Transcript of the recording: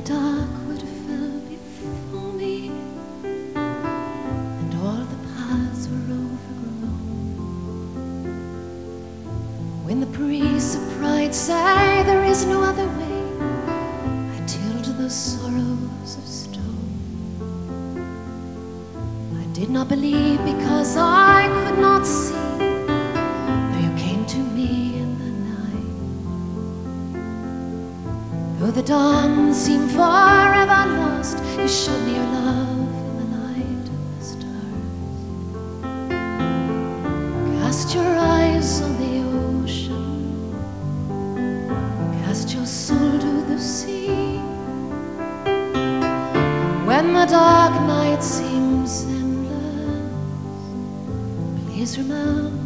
dark would fill before me, and all the paths were overgrown. When the priests of pride say there is no other way, I tilled the sorrows of stone. I did not believe because I could not see, though you came to me in the night. Though the dawn seemed forever lost, you showed me your love in the light of the stars. Cast your eyes on the ocean, cast your soul to the sea. When the dark night seems endless, please remember